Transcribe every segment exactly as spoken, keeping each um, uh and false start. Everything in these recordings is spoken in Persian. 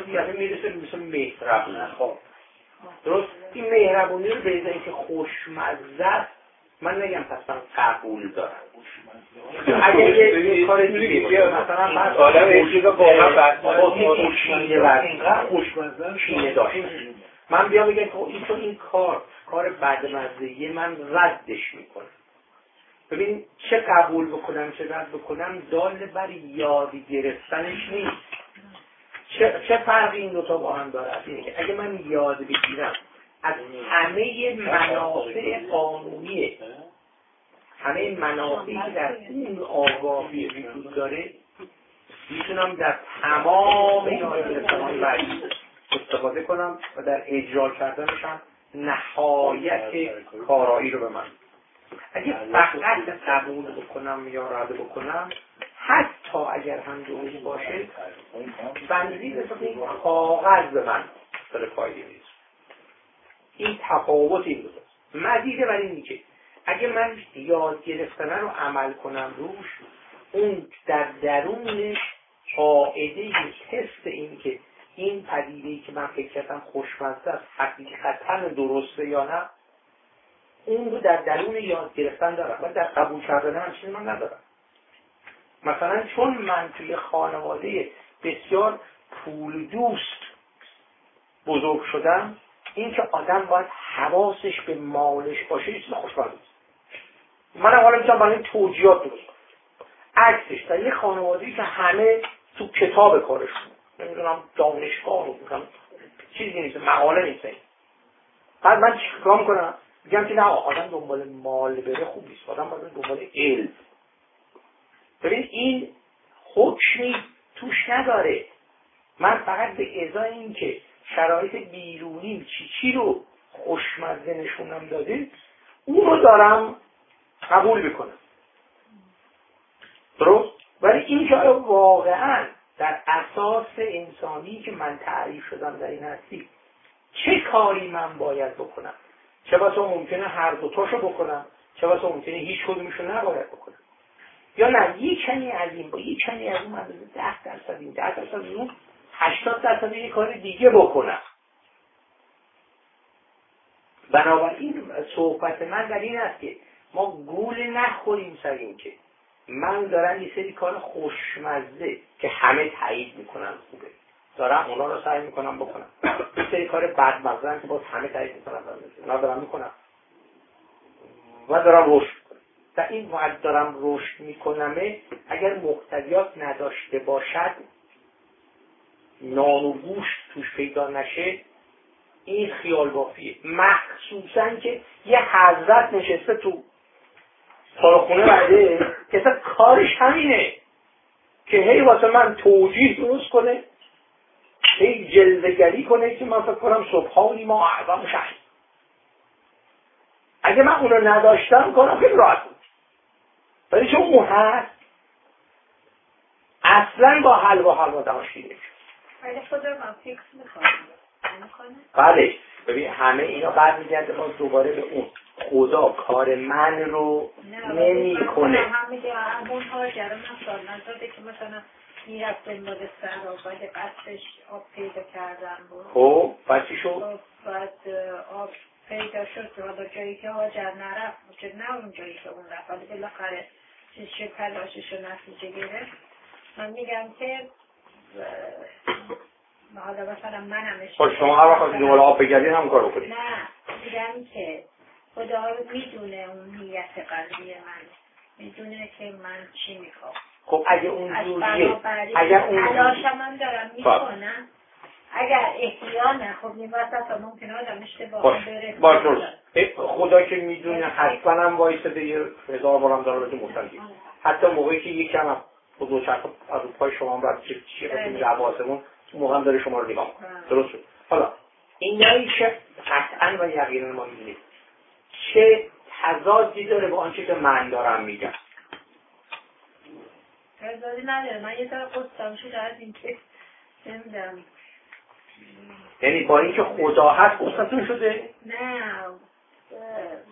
میاد یه میرسه مثل مهربون. خب درست این مهربونی رو به ازای که خوشمزه است من نگم پس من قبول دارم. اگر یه کار دیگه باشه مثلا من حالا یه چیز واقعا با چینه و اینقدر خوشمزه چینه داشتم من بیام بگم که این تو این کار کار بدمزه‌ای من ردش میکنم. ببین چه قبول بکنم چه رد بکنم دال بر یاد گرفتنش نیست. چه چه فرقی این دو تا با هم داره؟ اینه که اگه من یاد بگیرم از همه منافع قانونیه همه منافعی که در اون آگاهی وجود داره میتونم در تمام یاد گرفتن‌های بعدی استفاده کنم و در اجرا کردنش هم نهایت کارایی رو به من. اگه فقط قبول بکنم یا رد بکنم حتی اگر هم درست باشه بنزین حساب این کاغذ به من داره فایده میده. این تفاوت این دوست مزیده بر اینی که اگه من یاد گرفتن رو عمل کنم روش اون در درونش قاعده تست این که این پدیده‌ای که من فکر کردم خوشمزه است حقیقتاً درسته یا نه اون رو در درون یاد گرفتن دارم ولی در قبول کردن هم چیزی من ندارم. مثلا چون من توی خانواده بسیار پول دوست بزرگ شدم این که آدم باید حواسش به مالش باشه یه چیز خوشمزه است. منم حالا میتونم برای این توجیهات درست کنم. عکسش در یه خانواده‌ای که همه تو کتاب کارشون نمیدونم دانشگاه رو میکنم چیزی نیست مقاله نیست. بعد من چیکار میکنم؟ میگم که نه آدم دنبال مال بره خوب نیست آدم باید دنبال علم. ببین این حکمی توش نداره. من فقط به ازای این که شرایط بیرونی چی چی رو خوشمزه نشونم داده اون رو دارم قبول بکنم. درست؟ ولی این که واقعا در اساس انسانی که من تعریف شدم در این هستی چه کاری من باید بکنم چه واسه ممکنه هر دوتاشو بکنم چه واسه ممکنه هیچ کدومشو نباید بکنم یا نه یک کمی از این با یک کمی از اون اندازه ده درصد این ده درصد اون هشتاد درصد یک کار دیگه بکنم. بنابراین صحبت من در این است که ما گول نخوریم سر این که من دارم یه سری کار خوشمزه که همه تایید میکنن خوبه دارم اونا رو سعی میکنم بکنم یه سری کار بدمزه که باز همه تایید میکنن اونا دارم میکنم و دارم رشد میکنم. در این وقت دارم رشد میکنمه اگر مقتضیات نداشته باشد نان و گوشت توش پیدا نشه این خیال بافیه. مخصوصا که یه حضرت نشسته تو سالخونه بعده که اصلا کارش همینه که هی واسه من توجیه درست کنه هی جلوه‌گری کنه که من فکر کنم سبحانی ما اعظم شأن. اگه من اونو نداشتم کارم خیلی راحت بود ولی چون اون هست اصلا با حل و حل و دماشتی نمیشه. ولی خود رو من فیکس میکنم بله ببین همه اینا بعد میگرده باز دوباره به اون خدا کار من رو نمی کنه. هم میگه همون هاجر من سال نزده که مثلا میرفت دنبال سر آباد قصدش آب پیدا کردن بود. خب بعد چی شد؟ بعد آب پیدا شد حالا جایی که هاجر نرفت که نه اون جایی که اون رفت ولی بالاخره چیز شد تلاشش رو نتیجه گرفت. من میگم که حالا مثلا منم خب شما هر وقت دنبال آب بگردین هم کارو کنید. نه میگم که خدا میدونه اون نیت قلبی من میدونه که من چی میخوام. خب اگه اون جوریه اگر اون تلاشم من دارم میکنم اگر احیانه خب این وسط ممکنه آدم اشتباه بره باش درست خدا که میدونه حتما هم وایساده یه هزار بارم داره بهتون مستنگی حتی موقعی که یکم هم دو چرخ از پای شما هم رد چه چیه بسید میره عواسمون موقع هم داره شما رو نگاه کنه. درست شد. حالا این یایی که قطعا و یقینا ما میدونیم چه تضادی داره با آنچه که من دارم میگم. تضادی نداره. من یه طرف قصدم شده از این که نمیدم یعنی با این که خدا هست قصدتون شده؟ نه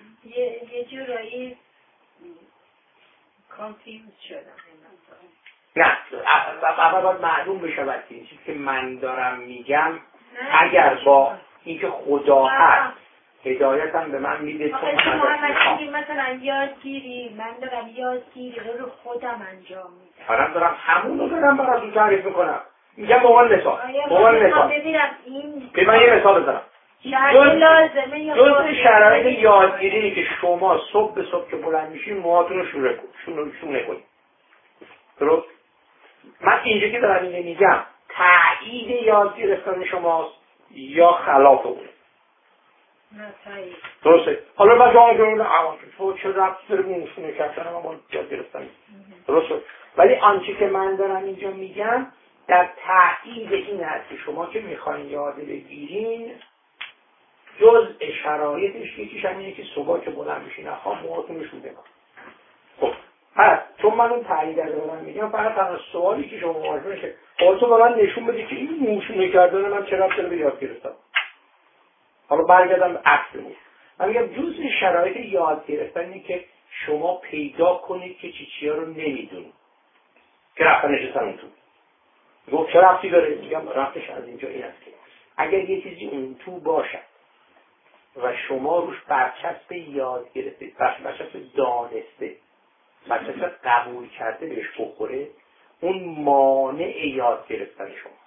یه, یه جورایی کانفیوز شدم. نه اول باید معلوم بشود این چیزی که من دارم میگم اگر با اینکه خدا هست هدایتم به من میده تو محمد مثلا یادگیری من دارم یادگیری رو رو خودم انجام میدم. من دارم همون رو دارم براتون تعریف میکنم. میگم به عنوان مثال. به عنوان مثال. ببینم این به من یه مثال بزنم. لازمه یا جزء شرایط یادگیری که شما صبح به صبح که بلند میشین موهاتون رو شونه کنید. شونه کنید. درست؟ من اینجا که دارم اینو میگم تایید یاد گرفتن شماست یا خلاف اونه؟ نه تایید. درسته. حالا بعد شما میگید آقا تو چه ربطی داره به اون کردن ما با یاد گرفتن؟ درسته. ولی آنچه که من دارم اینجا میگم در تایید این هست که شما که میخواین یاد بگیرین جزء شرایطش یکیش همینه که صبح که بلند میشین اخواب موهاتون رو شونه کنید. خب پس چون من اون تایید رو دارم میگم فقط فقط سوالی که شما مواجه میشه حالا تو به من نشون بدی که این موشونه کردن من چرا چرا به یاد گرفتم. حالا برگردم به اصلمون. من میگم جزء شرایط یاد گرفتن اینه که شما پیدا کنید که چی چیا رو نمیدونید که رفتن نشستن اون تو. گفت چه رفتی داره؟ میگم رفتش از اینجا این است که اگر یه چیزی اون تو باشه و شما روش برچسب یاد گرفتید برچسب دانسته برچسب قبول کرده بهش بخوره اون مانع یاد گرفتن شماست.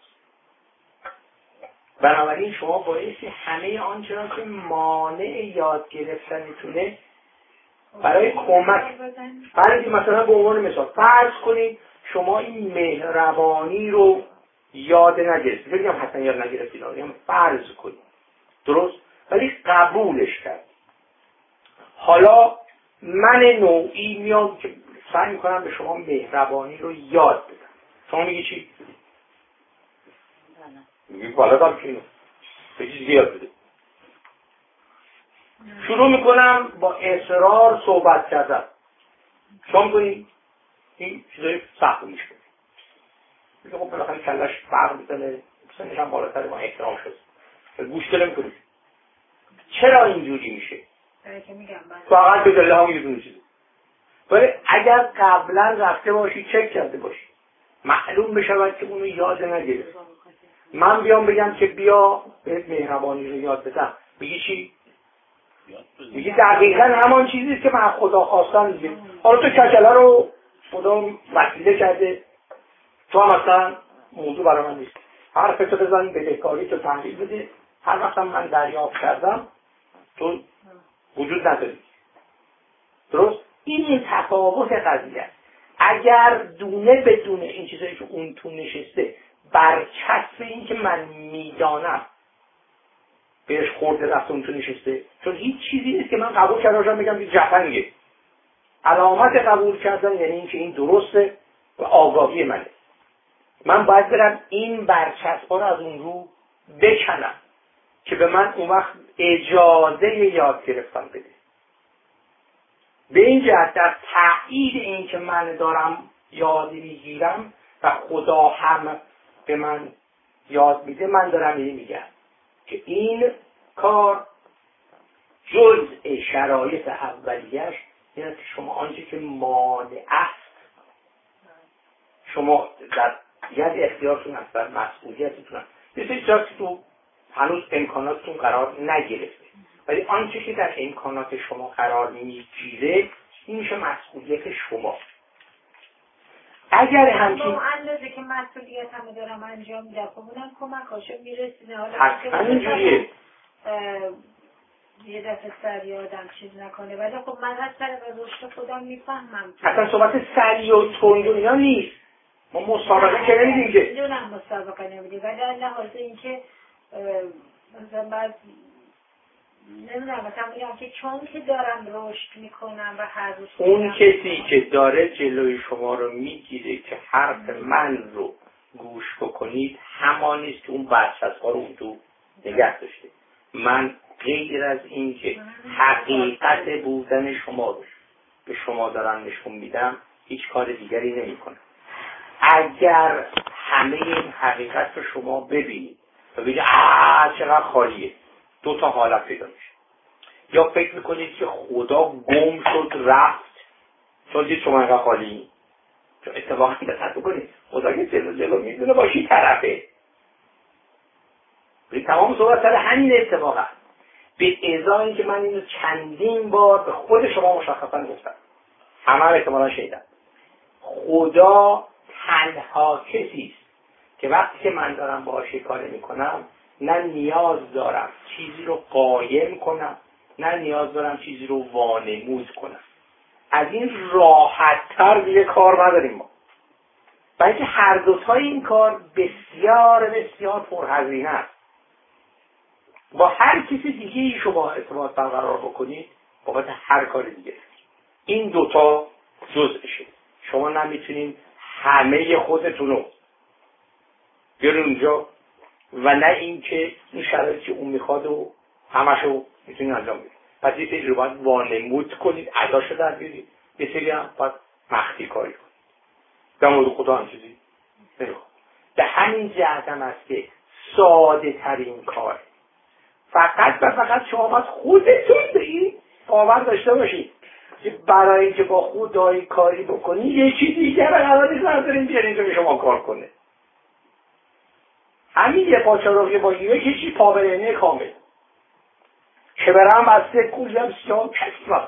بنابراین شما بایستی همه آنچه را که مانع یاد گرفتنتونه برای کمک برای مثلا به عنوان مثال فرض کنید شما این مهربانی رو یاد نگرفتید. بگم حتما یاد نگرفتید بگم فرض کنید درست ولی قبولش کرد. حالا من نوعی میام که سعی میکنم به شما مهربانی رو یاد بدم. شما میگی چی؟ میگی بالا دارم که اینو به چیزی یاد بده. شروع میکنم با اصرار صحبت کردن. شما میکنی این چیزای سخت میشه. میگه خب بالاخره کلش فرق میزنه سنش هم بالاتر با احترام شد. گوش دل میکنی. چرا اینجوری میشه؟ فقط به دله هم یه دونه چیزه. ولی اگر قبلا رفته باشی چک کرده باشی معلوم بشود که اونو یاد نگرفت من بیام بگم که بیا بهت مهربانی رو یاد بدم میگی چی؟ میگی دقیقا همان چیزیست که من خدا خواستم دیگه. حالا تو کچله رو خدا وسیله کرده تو هم اصلا موضوع برای من نیست. حرفتو بزن بدهکاری تو تحلیل بده هر وقتم من دریافت کردم تو وجود نداری. درست؟ این تفاوت قضیه است. اگر دونه بدونه این چیزایی که اون تو نشسته برچسب این که من میدانم بهش خورده رفت اون تو نشسته چون هیچ چیزی نیست که من قبول کردم باشم بگم جفنگه. علامت قبول کردن یعنی این که این درسته و آگاهی منه. من باید برم این برچسب رو از اون رو بکنم که به من اون وقت اجازه یاد گرفتن بده. به این جهت در تایید این که من دارم یاد میگیرم و خدا هم به من یاد میده من دارم این میگم که این کار جزء شرایط اولیش این است که شما آنچه که مانع است شما در ید اختیارتون هست در مسئولیتتون هست. یه سری جاست که تو هنوز امکاناتتون قرار نگرفته ولی آنچه که در امکانات شما قرار میگیره این میشه مسئولیت شما. اگر همچین با اندازه که مسئولیت همه دارم انجام میدم خب اونم کمک هاشو میرسینه. حالا حتما اینجوریه یه دفعه سریع آدم چیز نکنه ولی خب من از طریق رشد خودم میفهمم. اصلا صحبت سریع و تند و اینا نیست. ما مسابقه که نمیدیم که میدونم مسابقه نمیدیم ولی در لحاظ اینکه مثلا بعد نمیدونم مثلا میگم که چون که دارم رشد میکنم و هر روز اون کسی که داره جلوی شما رو میگیره که حرف من رو گوش بکنید همانیست که اون برچسب‌ها رو اون تو نگه داشته. من غیر از این که حقیقت بودن شما رو به شما دارم نشون میدم هیچ کار دیگری نمی کنم. اگر همه این حقیقت رو شما ببینید و بگید آه چقدر خالیه دو تا حالت پیدا میشه. یا فکر میکنید که خدا گم شد رفت چون دید شما اینقدر خالی چون اتفاقا دقت بکنید خدا که جلو جلو میدونه باشی طرفه. ولی تمام صحبت سر همین اتفاق است. به ازای که من اینو چندین بار به خود شما مشخصا گفتم، همه هم احتمالا شنیدن، خدا تنها کسی است که وقتی که من دارم باهاش کار میکنم نه نیاز دارم چیزی رو قایم کنم نه نیاز دارم چیزی رو وانمود کنم. از این راحت تر دیگه کار نداریم ما، بلکه هر دوتای این کار بسیار بسیار پرهزینه است. با هر کسی دیگه شما ارتباط برقرار بکنید بابت هر کار دیگه، این دوتا جزءشه. شما نمیتونید همه خودتون رو بیارین اونجا و نه اینکه این شرایطی که اون میخواد و همشو میتونید انجام بدید. پس یه سری رو باید وانمود کنید، اداشو در بیارید، یه سری هم باید مخفی کاری کنید. در مورد خدا هم چیزی نمیخواد. به همین جهت هم است که ساده ترین کار فقط و فقط شما باید خودتون به این باور داشته باشید که برای اینکه با خدای کاری بکنی یکی دیگر قرار نیست نظرین بیارین که به شما کار کنه. همین یه پاچاروقی با یکی چی پاورینه کامل که برم بسته کولیم سیاه کسی وقت.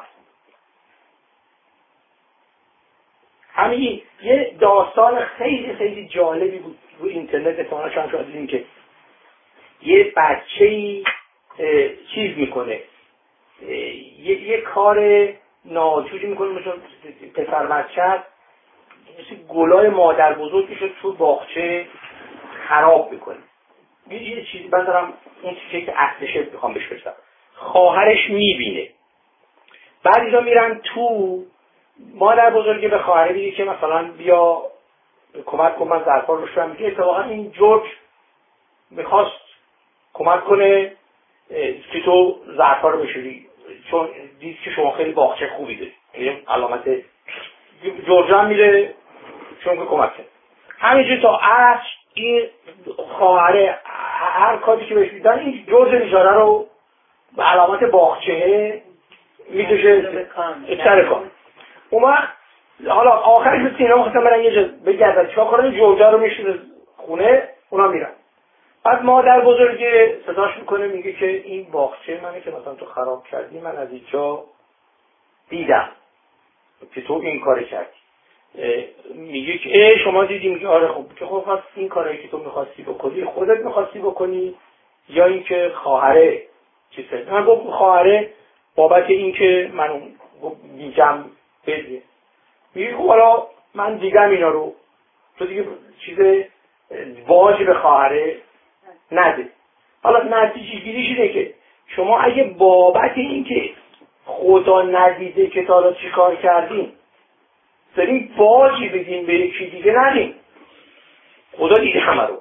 همین یه داستان خیلی خیلی جالبی بود رو اینترنت اتمانا چند شاید دیدیم که یه بچه‌ای چیز میکنه، یه, یه کار ناجوری میکنه، مثل پسر بچه مثل گلای مادر بزرگش رو تو باغچه خراب میکنه. یه, یه چیزی من دارم اون چیزی که اصلشه میخوام بهش برسم. خواهرش میبینه، بعد اینا میرن تو، مادر بزرگی به خواهر میگه که مثلا بیا کمک کن من ظرفا رو شوام. میگه اتفاقا این جورج میخواست کمک کنه که تو ظرفا رو بشوری چون دید که شما خیلی باغچه خوبی داری. این علامت جورج هم میره چون که کمک کنه. همینجور تا عصر این خواهر هر کاری که بهش میدن این جورج بیچاره رو به علامت باغچه میکشه سر کار. اون وقت حالا آخرش به سینا خواستم برن یه جا بگردن چیکار کنن، جورجا رو میشونه خونه، اونا میرن. بعد مادر بزرگ صداش میکنه میگه که این باغچه منه که مثلا تو خراب کردی، من از اینجا دیدم که تو این کار کردی. میگه که ای شما دیدی؟ میگه آره. خب که خب این کاری که تو میخواستی بکنی خودت میخواستی بکنی یا اینکه خواهره چیز کرد؟ من گفتم خواهره بابت این که من دیدم بده. میگه خب حالا من دیدم اینا رو، تو دیگه چیز واجب به خواهره نده. حالا نتیجه گیریش اینه که شما اگه بابت این که خدا ندیده که تا حالا چی کار کردیم داریم باجی بدیم به یکی دیگه ندیم، خدا دیده همه رو.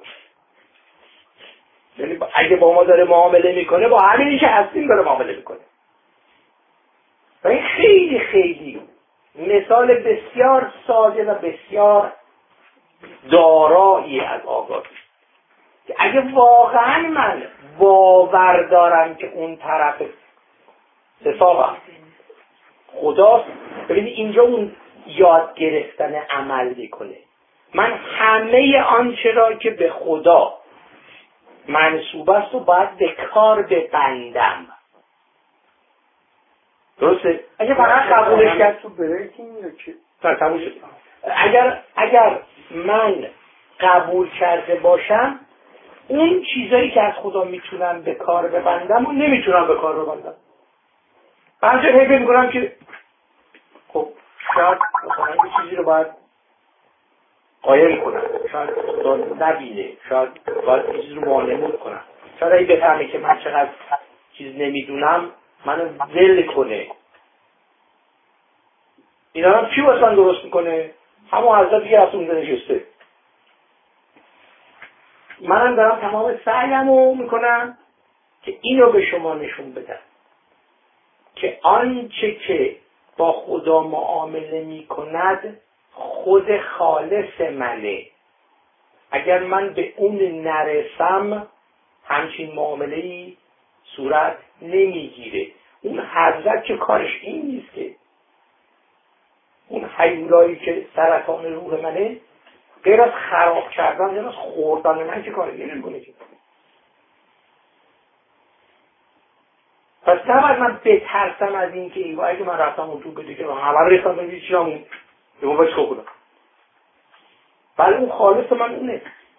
یعنی اگه با ما داره معامله میکنه با همینی که هستیم داره معامله میکنه. و این خیلی خیلی مثال بسیار ساده و بسیار دارایی از آگاهی که اگه واقعا من باور دارم که اون طرف حسابم خداست. ببینید اینجا اون یاد گرفتن عمل میکنه. من همه آنچه را که به خدا منسوب است و باید به کار ببندم. درسته؟ اگه فقط قبولش کرد تو بریکینگ یا چی؟ اگر اگر من قبول کرده باشم اون چیزایی که از خدا میتونم به کار ببندم و نمیتونم به کار ببندم. من چه فکر میکنم که خب شاید مثلا یه چیزی رو باید قایم کنم، شاید خدا نبینه، شاید باید یه چیزی رو وانمود کنم، شاید اگه بفهمه که من چقدر چیز نمیدونم منو ول کنه. اینا هم چی واسه درست میکنه؟ همون حضرت دیگه از اونجا نشسته. منم دارم تمام سعیمو میکنم که اینو به شما نشون بدم که آنچه که با خدا معامله میکند خود خالص منه. اگر من به اون نرسم همچین معامله‌ای صورت نمیگیره. اون حضرت که کارش این نیست که اون هیولایی که سرطان روح منه غیر از خراب کردن غیر از خوردن من که کاری نمی‌کنه که. پس نباید من بترسم از این که ایوا اگه من رفتم اون تو بده که همه رو ریختم بگید چی همون ایوا باید چکا کنم. بله اون خالص من اونه.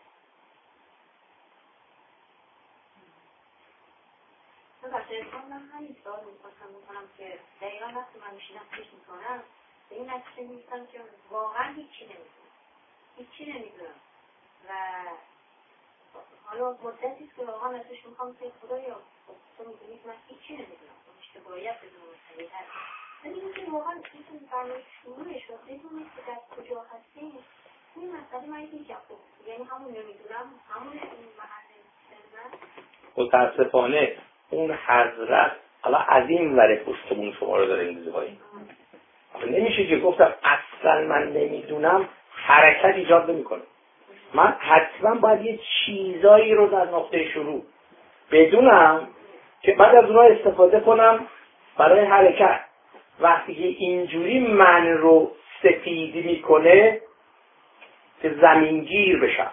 من همین سوال می‌خواستم بکنم که دقیقا وقتی من میشینم فکر میکنم به این نتیجه میرسم که واقعا هیچی نمیدونم هیچی نمیدونم و حالا مدتی است که واقعا ازش میخوام که خدایا تو میدونید من هیچی نمیدونم اون چی که باید بدونم سریع هست ولی اینکه واقعا میتونم برای شروعش و بدونید که در کجا هستیم این مسئله من هیچ خوب یعنی همون نمیدونم همون محل سرمن متاسفانه اون حضرت حالا از این وره پشتمون شما رو داره میزه باید نمیشه که گفتم اصلا من نمیدونم حرکت ایجاد نمیکنه. من حتما باید یه چیزایی رو در نقطه شروع بدونم که بعد از اونها استفاده کنم برای حرکت. وقتی که اینجوری من رو سفیدی میکنه که زمینگیر بشم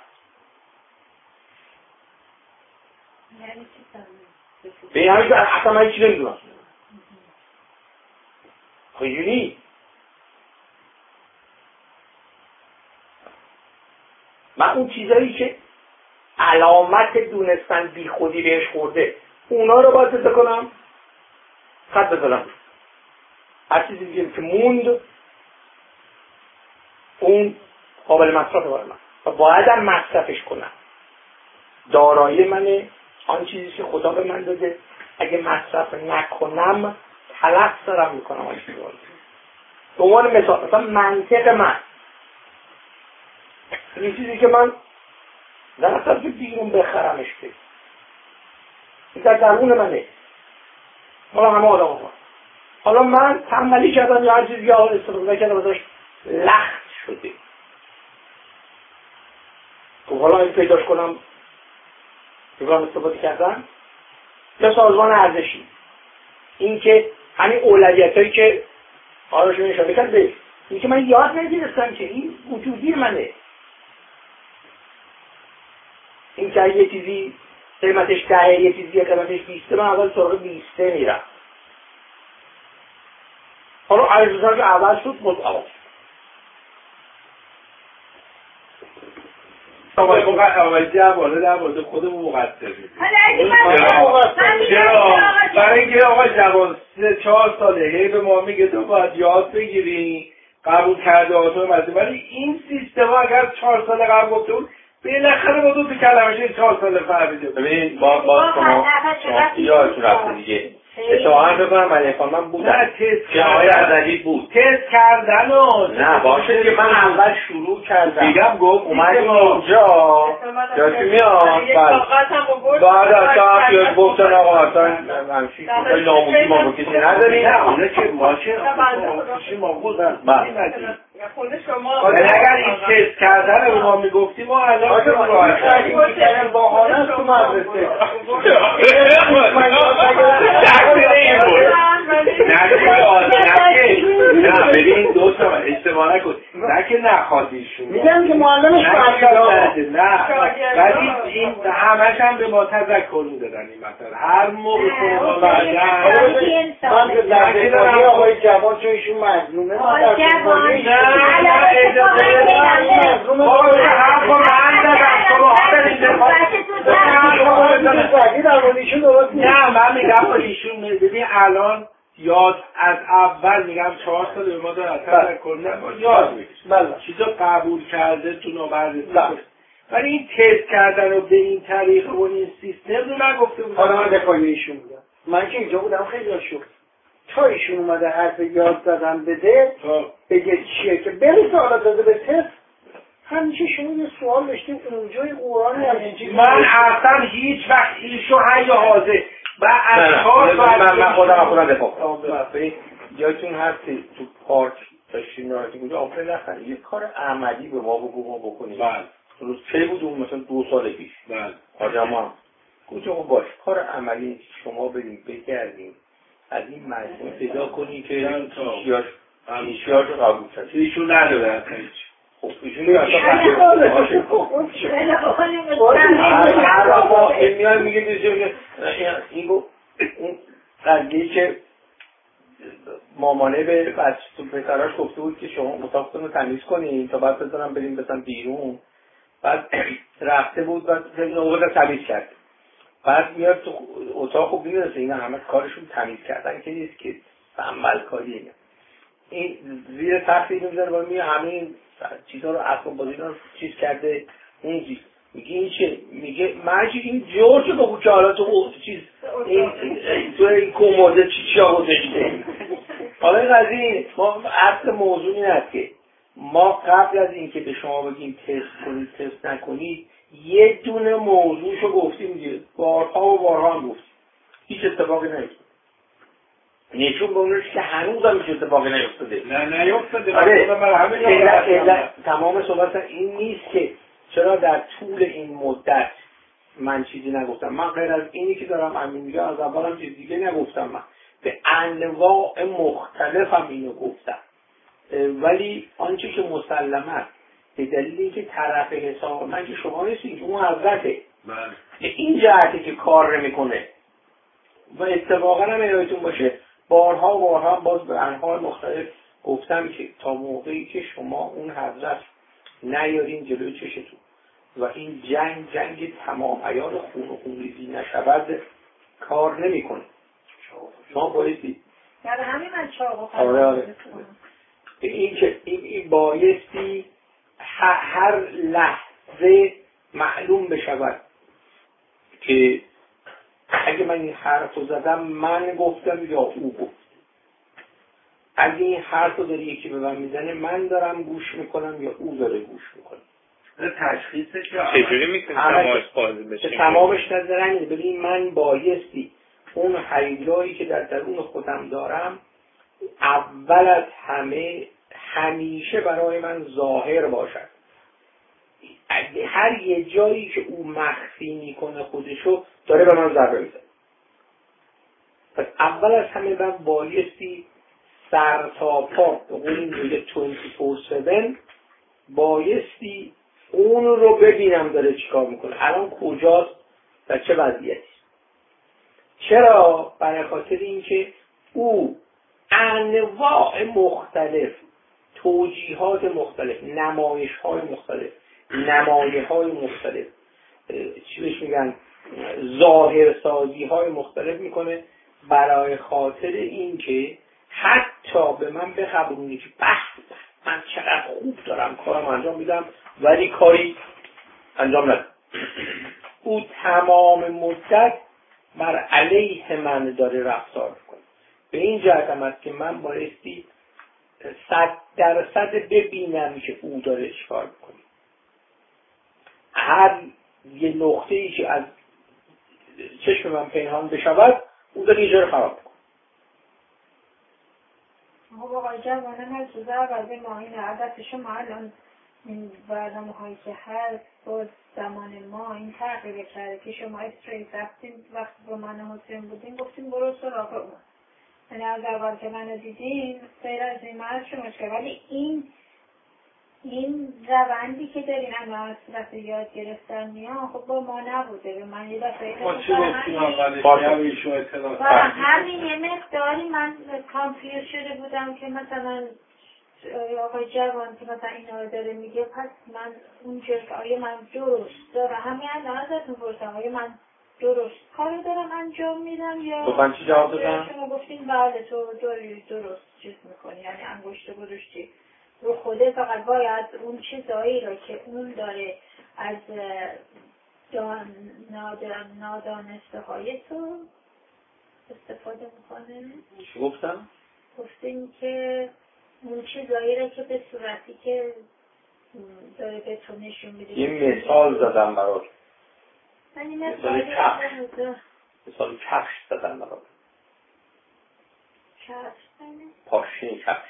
به این همین که اصلا من چی نمیدونم خیلی من اون چیزایی که علامت دونستن بی خودی بهش خورده اونا رو باید بسه کنم خط بزنم هر چیزی دیگه که موند اون قابل مصرف برای من و باید هم مصرفش کنم. دارایی منه آن چیزی که خدا به من داده اگه مصرف نکنم تلف دارم میکنم آن چیزی رو. به عنوان مثال مثلا منطق من این چیزی که من در اصلا که بیرون بخرمش که این در درون منه حالا همه آدم ها حالا من تنبلی کردم یا هر چیزی که آن استفاده کردم ازش لخت شده خب حالا این پیداش کنم بگم استفاده کردم یا سازمان ارزشی این که همین اولویت هایی که آراشون اشاره کرد به این که من یاد نگرفتم که این وجودی منه این که یه چیزی قیمتش دهه یه چیزی قیمتش بیسته من اول سراغ بیسته میرم حالا عرضوزان که اول شد مطعب اول جوانه در مورد خودمون مقصر میدیم چرا؟ برای اینکه آقا جوان سه چهار ساله هی به ما میگه تو باید یاد بگیری قبول کرده آتون مزید ولی این سیستم ها اگر چهار ساله قبل گفته بود بالاخره با دو تا کلمش این چهار ساله فهمیده ببینید با با شما شما یادتون رفته دیگه اتفاقا بکنم من افان من بودم نه تست که آقای عزلی بود تست کردن و نه باشه که من اول شروع کردم دیگم گفت اومدیم اینجا یادتون میاد بعد اصلا که گفتن آقا اصلا همچی کتای ناموسی ما رو کسی نداریم نه اونه که ماشین ناموسی ما بودن اگر این تست کردن رو ما میگفتیم ما الان رو راحت با حالت تو مدرسه نه ببین دوستم اشتباه نکن نه که نخوادیشون میگم که معلمش نه نه ولی این همش هم به ما تذکر میدادن این مثلا هر موقع خونه برگرد من که در دفاعی آقای جوان چون ایشون مظلومه ما در دفاعی نه نه اجازه مظلومه آقای حرف رو من دادم شما ها در این دفاعی نه من میگم با ایشون ببین الان یاد از اول میگم چهار سال به ما دارن تذکر میدن یاد میگم چیزا قبول کرده تو نوبررسی ولی این تست کردن رو به این طریق و این سیستم رو نگفته بودم حالا من دفاعی ایشون بودم من که اینجا بودم خیلی شد تا ایشون اومده حرف یاد زدن بده بگه چیه که برسه حالا داده به تست همیشه شما یه سوال داشتیم اونجای قرآن من اصلا هیچ وقت ایشو حی حاضر و اشخاص من من خودم خودم دفاع کنم یادتون هست تو پارک داشتیم نارتی بود آفر نخن یه کار عملی به ما بگو ما بکنیم بله روز چه بود اون مثلا دو سال پیش بله آجام هم کجا باش کار عملی شما بریم بگردیم از این مجموعه پیدا کنیم که چیاش انشیار رو قبول کرد. ایشون نداره اصلا هیچ. خب ایشون میاد تا این میاد میگه دیگه این گفت اون قضیه که مامانه به بچه تو پسراش گفته بود که شما اتاقتون رو تمیز کنین تا بعد بذارم بریم بسن بیرون. بعد رفته بود بعد اومد تمیز کرد. بعد میاد تو اتاق خوب میرسه اینا همه کارشون تمیز کردن که نیست که تنبل کاری اینا. این زیر تخت اینو میذاره با میگه همه چیزا رو اسباب بازی رو چیز کرده اون میگه این چه؟ میگه ماجی این جورج بگو که حالا تو چیز این تو این کموده چی چی گذاشته. حالا این قضیه ما اصل موضوع این است که ما قبل از اینکه به شما بگیم تست کنید تست نکنید یه دونه موضوعشو گفتیم دیگه بارها و بارها هم گفتیم هیچ اتفاقی نیفتاد. نشون به اونش که هنوز هم هیچ اتفاقی نیفتاده. نه نیفتاده. آره تمام صحبت این نیست که چرا در طول این مدت من چیزی نگفتم. من غیر از اینی که دارم همین میگه از اولم چیز دیگه نگفتم. من به انواع مختلف هم اینو گفتم. ولی آنچه که مسلمه به دلیل اینکه طرف حساب من که شما نیستید که اون حضرته این جهتی که کار نمیکنه و اتفاقا هم یادتون باشه بارها و بارها باز به انواع مختلف گفتم که تا موقعی که شما اون حضرت نیارین جلوی چشتون و این جنگ جنگ تمام عیار خون و خونریزی نشود کار نمیکنه. شما بایستی در همین من چاقو آره آره این که این بایستی هر لحظه معلوم بشود که اگه من این حرف رو زدم من گفتم یا او گفت. اگه این حرف رو داره یکی به من میزنه من دارم گوش میکنم یا او داره گوش میکنه. تشخیصش چجوری میتونی تمامش قاضی بشیم؟ تمامش نظرنی. ببین من بایستی اون حیولایی که در درون خودم دارم اول از همه همیشه برای من ظاهر باشد. هر یه جایی که او مخفی میکنه خودشو داره به من ضربه میزنه. پس اول از همه من بایستی سر تا پا به قول میگه بیست و چهار هفت بایستی اون رو ببینم داره چیکار میکنه، الان کجاست و چه وضعیتی. چرا؟ برای خاطر اینکه او انواع مختلف، توجیهات مختلف، نمایش های مختلف، نمایه های مختلف، چی بهش میگن ظاهر سازی های مختلف میکنه برای خاطر اینکه حتی به من بخبرونی که بحث من چقدر خوب دارم کارم انجام میدم ولی کاری انجام ندارم. او تمام مدت بر علیه من داره رفتار میکنه. به این جهت هم است که من بایستی صد درصد ببینم که او داره چیکار میکنه. هر یه نقطه ای که از چشم من پنهان بشود او داره یه جا رو خراب میکنه. خب آقای جوانه من سوزه اول ما این عادت شما الان این برنامه هایی که هست با زمان ما این تغییر کرده که شما استریت رفتیم وقتی با من حسین بودیم گفتیم برو سراغ اون. یعنی از اول که منو دیدیم غیر از این مرد شما شد. ولی این این روندی که دارین اما از صورت یاد گرفتن میان خب با ما نبوده. به من یه دفعه ما چی گفتیم اولش یه اطلاع و همین یه مقداری من کانفیوز شده بودم که مثلا آقای جوان که مثلا اینا رو داره میگه پس من اونجا که آیا من درست دارم همین الان ازتون پرسم آیا من درست کارو دارم انجام میدم یا تو من چی جواب دادم؟ شما گفتین بله تو داری درست چیز میکنی یعنی انگشت گذاشتی رو خوده فقط باید اون چیزایی رو که اون داره از دان نادان نادانسته های تو استفاده میکنه. چی گفتم؟ گفتیم که اون چیزایی رو که به صورتی که داره به تو نشون میده. یه مثال زدم برات. یعنی مثال کفش. مثال کفش زدم برات. کفش؟ پاشنه کفش.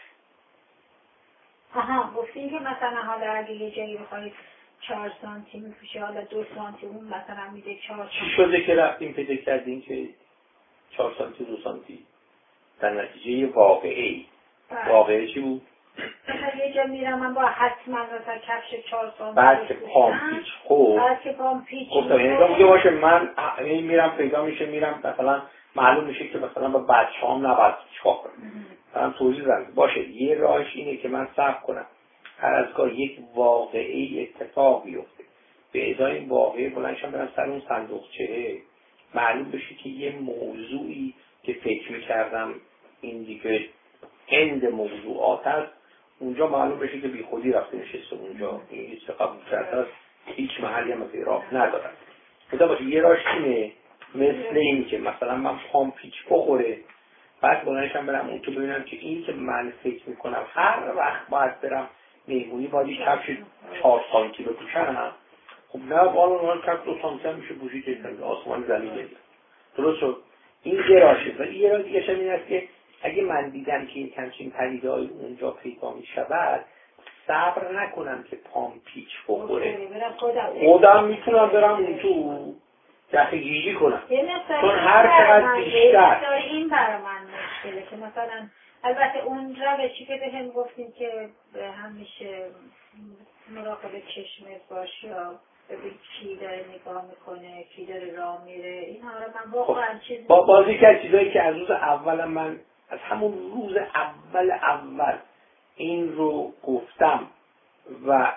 آها گفتیم که مثلا حالا اگه یه جایی بخواید چهار سانتی میپوشه حالا دو سانتی اون مثلا میده چهار سانتی. چی شده که رفتیم پیدا کردیم که چهار سانتی دو سانتی در نتیجه واقعی واقعه چی بود؟ مثلا یه جا میرم من با حتما مثلا کفش چهار سال بعد که پام پیچ خب بعد که پام پیچ گفتم یعنی تو میگه باشه من این میرم پیدا میشه میرم مثلا معلوم میشه که مثلا با بچه‌هام نباید چیکار کنم من توضیح دادم باشه یه راهش اینه که من صبر کنم هر از گاه یک واقعی اتفاق بیفته به ازای این واقعه بلندشم برم سر اون صندوقچه معلوم بشه که یه موضوعی که فکر میکردم این دیگه اند موضوعات هست اونجا معلوم بشه که بی خودی رفته نشسته اونجا این هیچ قبول کرده هیچ محلی هم از راه ندارم خدا باشه یه راش اینه مثل این که مثلا من پام پیچ بخوره بعد بلندشم برم اون تو ببینم که این که من فکر میکنم هر وقت باید برم میمونی باید کفش چهار سانتی بپوشنم خب نه بالا اون کفش دو سانتی هم میشه پوشی که آسمان زمین بدید درست شد این یه راشه و یه راه دیگه این است که اگه من دیدم که یک همچین پدیده‌ای اونجا پیدا میشود صبر نکنم که پام پیچ بخوره خودم میتونم برم اون تو دخل گیری کنم چون هر چقدر بیشتر این برای من مشکله که مثلا البته اون روشی که به هم گفتیم که همیشه مراقب چشمت باش یا ببین کی داره نگاه میکنه کی داره راه میره این ها رو من واقعا چیز با بازی که چیزایی که از روز اولم من از همون روز اول اول این رو گفتم و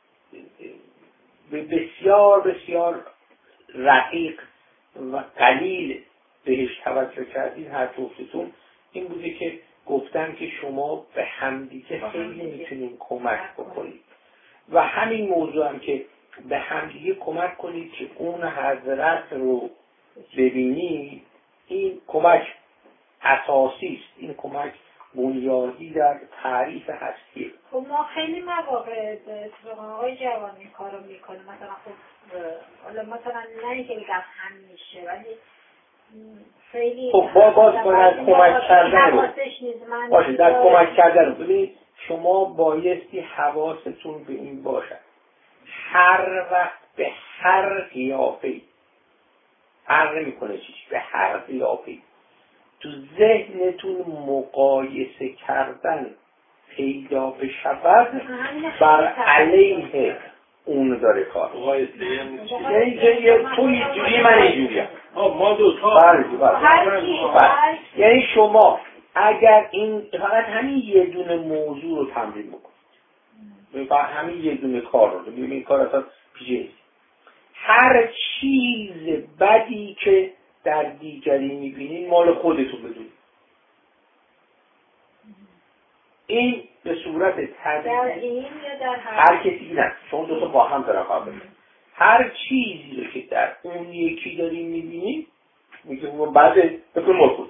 بسیار بسیار رقیق و قلیل بهش توجه کردید هر جفتتون این بوده که گفتم که شما به همدیگه خیلی میتونید کمک بکنید و همین موضوع هم که به همدیگه کمک کنید که اون حضرت رو ببینید این کمک اساسی است این کمک بنیادی در تعریف هستیه. خب ما خیلی مواقع آقای جوان این کار رو میکنه مثلا خب حالا مثلا نه اینکه بگم همیشه ولی خیلی خب با باز باید کمک کردن رو باشه در کمک کردن رو ببینید شما بایستی حواستون به این باشد هر وقت به هر قیافه‌ای فرق نمی‌کنه چیش به هر قیافه‌ای تو ذهنتون مقایسه کردن پیدا بشود بر علیه اون داره کار یعنی تو اینجوری من اینجوریم ما دو تا بله بله یعنی شما اگر این فقط همین یه دونه موضوع رو تمرین بکنید فقط همین یه دونه کار رو ببینید این کار اصلا پیچیده هر چیز بدی که در دیگری میبینید مال خودتون بدونید این به صورت طبیعی هر کسی نه شما دو تا با هم دارن قابل هر چیزی رو که در اون یکی داریم میبینید میگه اون بعده بکن مال خود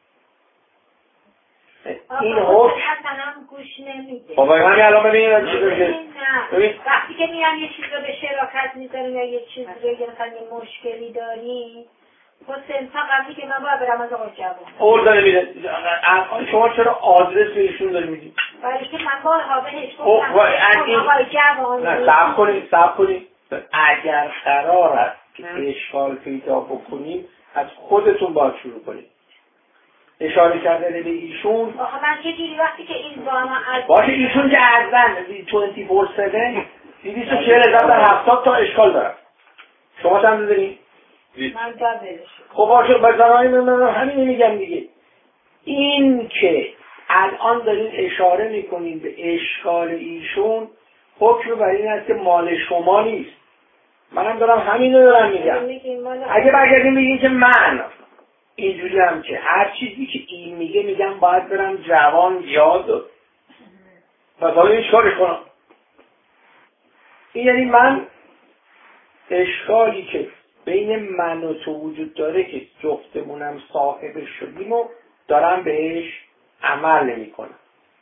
این حکم هم گوش نمیده بابا همین الان ببینید ببین وقتی که میان یه چیز رو به شراکت میذاریم یا یه چیز رو یا مثلا یه مشکلی داریم حسین فقط میگه من باید برم از آقای جوان اور داره میده شما چرا آدرس به ایشون داری میدید؟ برای که من بارها بهش گفتم آقای جوان نه صبر کنید صبر کنید اگر قرار است که اشکال پیدا بکنیم از خودتون باید شروع کنید اشاره کردن به ایشون آخه من چه جوری وقتی که این بانا از باشه ایشون که ازن بیست و چهار هفت دویست و چهل هزار هفتاد تا اشکال دارن شما چند دارید؟ من دادرش خب باشه بزنانی من همین میگم دیگه این که الان دارین اشاره میکنین به اشکال ایشون حکم بر این است که مال شما نیست منم دارم همین رو دارم میگم اگه برگردیم بگیم که من اینجوری هم که هر چیزی که این میگه میگم باید برم جوان یاد و باید این چکارش کنم این یعنی من اشکالی که بین من و تو وجود داره که جفتمونم صاحبش شدیم و دارم بهش عمل نمی کنم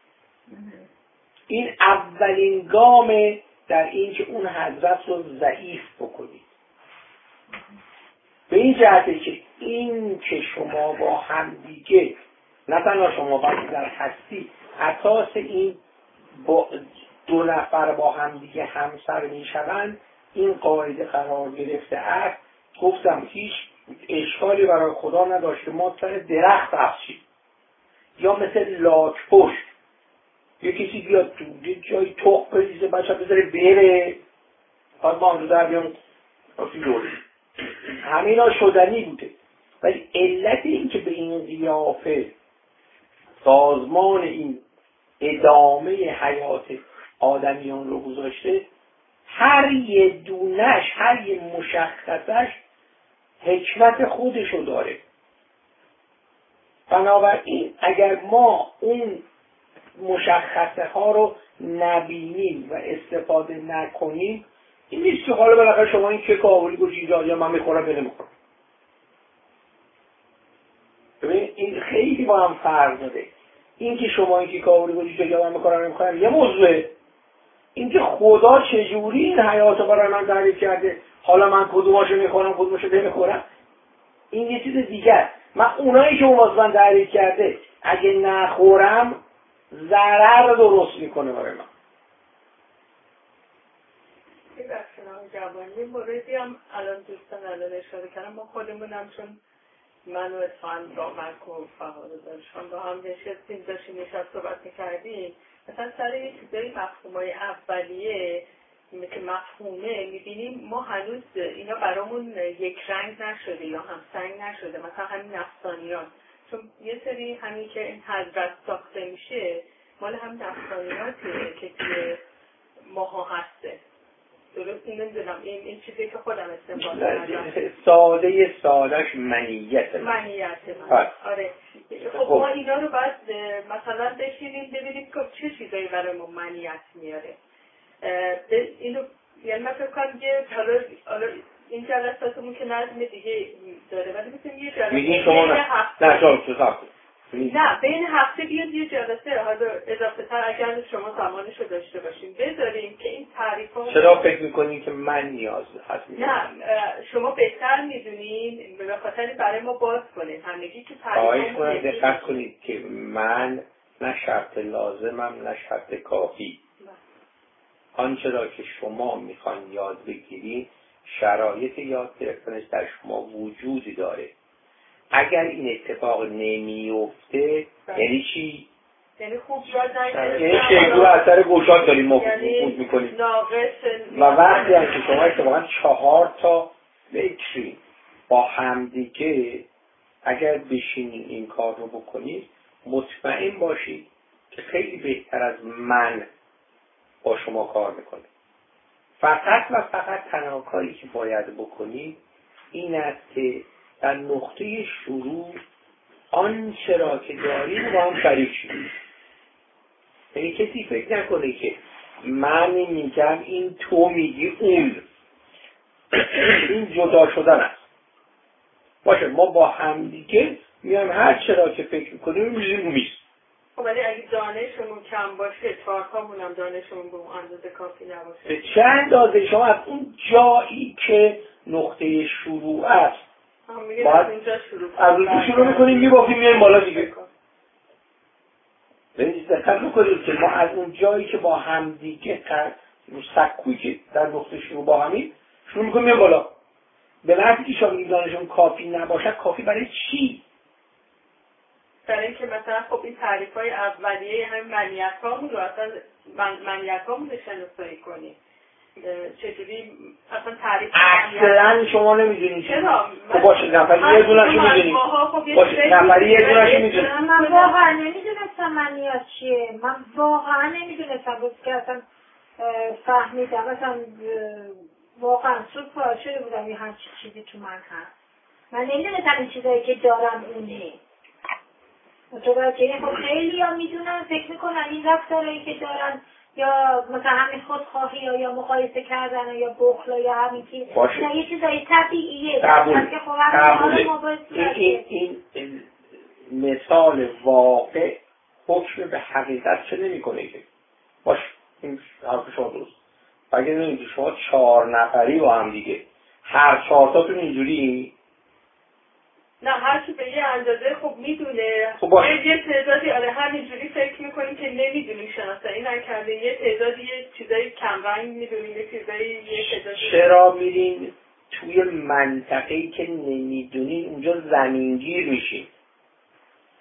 این اولین گامه در این که اون حضرت رو ضعیف بکنید به این جهته که این که شما با هم دیگه نه تنها شما باید در هستی اساس این با دو نفر با هم دیگه همسر می شوند این قاعده قرار گرفته است گفتم هیچ اشکالی برای خدا نداشته ما سر درخت افشید یا مثل لاک پشت یه کسی بیاد تو یه جای توق بریزه بچه بذاره بره باید ما هم در بیان رفتی دوره همه اینا شدنی بوده. ولی علت این که به این قیافه سازمان این ادامه حیات آدمیان رو گذاشته، هر یه دونش هر یه مشخصش حکمت خودشو داره. بنابراین اگر ما اون مشخصه ها رو نبینیم و استفاده نکنیم، این نیست که حالا بالاخره شما این که کاوری گوشی جا یا من میخورم یا نمیخورم. ببین این خیلی با هم فرق داره. این که شما این که کاوری گوشی جا یا من میخورم نمیخورم یه موضوعه، این که خدا چجوری این حیات رو برای من تعریف کرده، حالا من کدوماشو میخورم کدوماشو نمیخورم، این یه چیز دیگر. من اونایی که اون واسه من تعریف کرده اگه نخورم ضرر درست میکنه برای من. این بخشنامه جوانی موردی هم الان دوستان الان اشاره کردم، ما خودمونم چون من و اسفند با مرک و فهاد داشتم با هم نشستیم داشتیم نشست صحبت میکردیم، مثلا سر یه چیزایی مفهومای اولیه که مفهومه میبینیم ما هنوز اینا برامون یک رنگ نشده یا هم سنگ نشده. مثلا همین نفسانیات، چون یه سری همین که این حضرت ساخته میشه مال هم نفسانیاته که توی ماها هسته. درست نمیدونم این این چیزی که خودم استنباط کردم. ساده سادهش منیت منیت من. آره. خب ما اینا رو باید مثلا بشینیم ببینیم که چه چیزایی برای ما منیت میاره. اینو یعنی من فکر کنم که حالا حالا این جلساتمون که نظم دیگه داره ولی میتونیم یه جلسه میگین شما نه نه شما تو نه بین هفته بیاد یه جلسه حالا اضافه تر اگر شما زمانشو داشته باشیم بذاریم که این تعریفا. چرا فکر میکنین که من نیاز هست؟ نه شما بهتر میدونین به خاطر برای ما باز کنید همگی که تعریفا دقت کنید که من نه شرط لازمم نه شرط کافی. آنچه را که شما میخوان یاد بگیرید شرایط یاد گرفتنش در شما وجودی داره. اگر این اتفاق نمیفته یعنی چی؟ یعنی خوب یاد نگرفتید، یعنی شیطان اثر گوشات داریم مفید میکنیم و وقتی هم که شما اتفاقا چهار تا فکری با همدیگه اگر بشینید این کار رو بکنید مطمئن باشید که خیلی بهتر از من با شما کار میکنه. فقط و فقط تنها کاری که باید بکنید این است که در نقطه شروع آنچه را که دارید با هم شریک شید. یعنی کسی فکر نکنه که من میگم این تو میگی اون این جدا شدن است. باشه ما با هم دیگه میایم هر چرا که فکر میکنیم میزیم رو میز. ولی اگه دانشمون کم باشه چهارتامون هم دانشمون به اون اندازه کافی نباشه. به چه اندازه شما از اون جایی که نقطه شروع است باید اونجا شروع از اونجا شروع میکنیم میبافیم میایم بالا دیگه. ببینید دقت بکنید که ما از اون جایی که با هم دیگه سکویی که در نقطه شروع با همین شروع میکنیم میایم بالا. به وقتی که شما میگید دانشمون کافی نباشد کافی برای چی؟ برای اینکه مثلا خب این تعریف‌های اولیه همین منیت‌هامون رو اصلا من منیت‌هامون رو شناسایی کنیم. چجوری اصلا تعریف اصلا شما نمیدونید چرا؟ خب باشه نفری یه دونه‌شو میدونید. باشه نفری یه دونه‌شو میدونید. من واقعا نمیدونستم منیت چیه. من واقعا نمیدونستم بود که اصلا فهمیدم مثلا واقعا سوپ پاره شده بودم یه همچین چیزی تو من هست. من نمیدونستم این چیزایی که دارم اونه. متوجه خب خیلی ها میدونن فکر میکنن این رفتارهایی که دارن یا مثلا همین خودخواهی یا, یا مقایسه کردن یا بخل یا همین که یه چیزای طبیعیه قبول قبول این, این, این مثال واقع حکم به حقیقت چه نمی کنه که باش این حرف شما درست. اگه نمیدونید شما چهار نفری با هم دیگه هر چهارتاتون اینجوری نه هر کی به یه اندازه خوب میدونه خب یه تعدادی آره همینجوری فکر میکنیم که نمیدونیم شناسایی نکرده یه تعدادی یه چیزایی کم رنگ میدونیم یه چیزایی یه تعدادی چرا میرین توی منطقه‌ای که نمیدونین اونجا زمینگیر میشین؟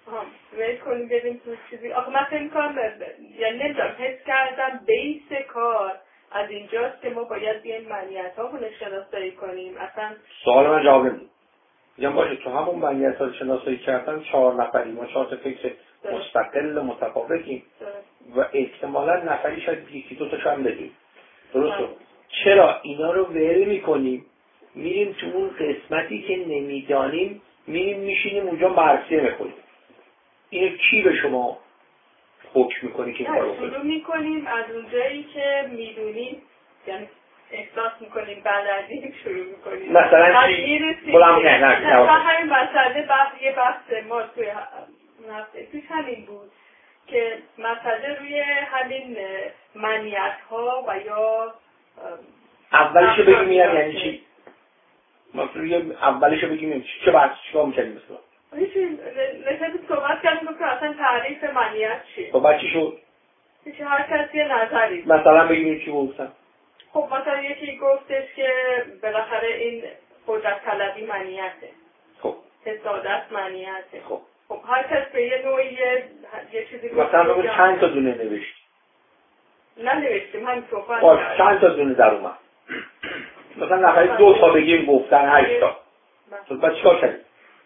ویل کنیم ببین تو چیزی. آخه من فکر می‌کنم یعنی نمیدونم حس کردم بیس کار از اینجاست که ما باید بیایم معنیت‌ها رو شناسایی کنیم. اصلا سوال من جواب نمیده. میگم باشه تو همون معنیت‌ها شناسایی کردن چهار نفری ما چهار تا فکر مستقل متفاوتیم و احتمالاً نفری شاید یکی دو تاش هم بدیم. درسته؟ چرا اینا رو ول می‌کنیم میریم تو اون قسمتی که نمیدانیم میریم میشینیم اونجا مرثیه می‌خونیم. اینو کی به شما حکم می‌کنه که این کارو بکنید؟ شروع می‌کنیم از اونجایی که می‌دونیم، یعنی احساس می‌کنیم بلدیم شروع می‌کنیم. مثلا چی؟ بلام نه نه نه همین مسئله بحث یه بحث ما توی نفته پیش همین بود که مسئله روی همین معنیت‌ها و یا اولشو بگیم یعنی چی؟ مثلا اولشو بگیم چه بحث چیکار می‌کنیم مثلا؟ هیچی نشد صحبت کردیم که اصلا تعریف معنیت چیه؟ خب بعد چی شد؟ هیچی هر کسی نظری. مثلا بگیم چی گفتن؟ خب مثلا یکی گفتش که بالاخره این قدرت طلبی معنیته. خب حسادت معنیته. خب خب هر کس به یه نوعی یه چیزی گفت. مثلا بگیم چند تا دونه نوشت؟ نه نوشتیم همین صحبت خب چند تا دونه در اومد؟ مثلا نفری دو تا بگیم گفتن هشت تا. تو بعد چیکار کردیم؟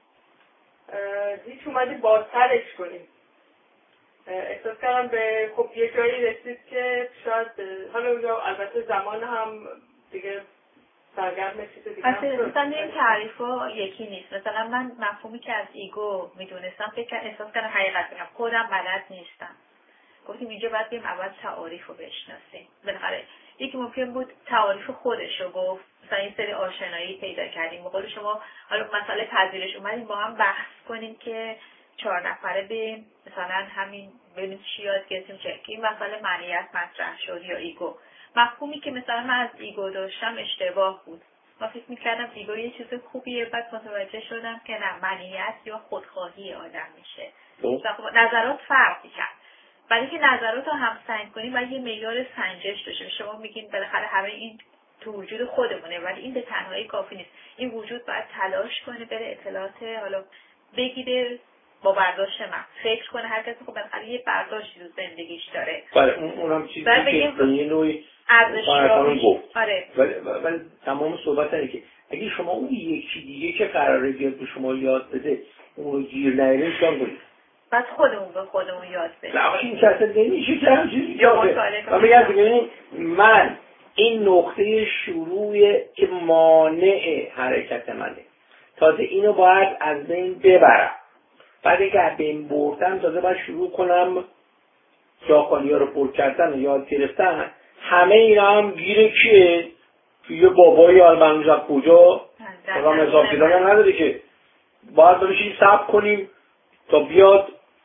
هیچ اومدی بازترش کنیم. احساس کردم به خب یه جایی رسید که شاید حالا اونجا البته زمان هم دیگه سرگرم چیز دیگه هم شد. مثلا این تعریف ها یکی نیست. مثلا من مفهومی که از ایگو میدونستم فکر احساس کردم حقیقت بگم خودم بلد نیستم. گفتیم اینجا باید بیم اول تعاریف رو بشناسیم. بالاخره یکی ممکن بود تعاریف خودش رو گفت، مثلا این سری آشنایی پیدا کردیم. بقول شما حالا مسئله پذیرش اومدیم با هم بحث کنیم که چهار نفره بریم مثلا همین ببینیم چی یاد گرفتیم چه که این مسئله معنیت مطرح شد یا ایگو. مفهومی که مثلا من از ایگو داشتم اشتباه بود. من فکر می‌کردم ایگو یه چیز خوبیه، بعد متوجه شدم که نه، معنیت یا خودخواهی آدم میشه. خب نظرات فرق می‌کنه. ولی که نظرات رو هم سنج کنیم و یه معیار سنجش داشته. شما میگین بالاخره همه این تو وجود خودمونه، ولی این به تنهایی کافی نیست. این وجود باید تلاش کنه بره اطلاعات حالا بگیره با برداشت من فکر کنه. هر کسی خب بالاخره یه برداشتی تو زندگیش داره. بله اونم چیزی که به یه نوعی ارزش‌یابی گفت. آره. ولی ولی تمام صحبت اینه که اگه شما اون یکی دیگه که قراره بیاد به شما یاد بده اون رو گیر نیارین چیکار کنید؟ بعد خودمون به خودمون یاد بدیم. نه این کسی نمیشه که هم چیزی یاده. و میگم ببینید من این نقطه شروع که مانع حرکت منه. تازه اینو باید از بین ببرم. بعد اگه از بین بردم تازه باید شروع کنم جاخانی‌ها رو پر کردن و یاد گرفتن. همه اینا هم گیر کیه؟ یه بابایی آلمانوز از کجا؟ رام اضافی دارن نداره که باید ببینیم صبر کنیم تا بیاد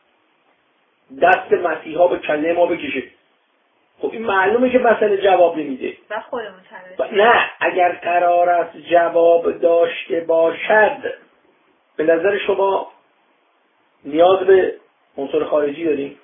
دست مسیحا به کله ما بکشه. خب این معلومه که مسئله جواب نمیده. و خودمون ب... نه اگر قرار است جواب داشته باشد به نظر شما نیاز به عنصر خارجی داریم؟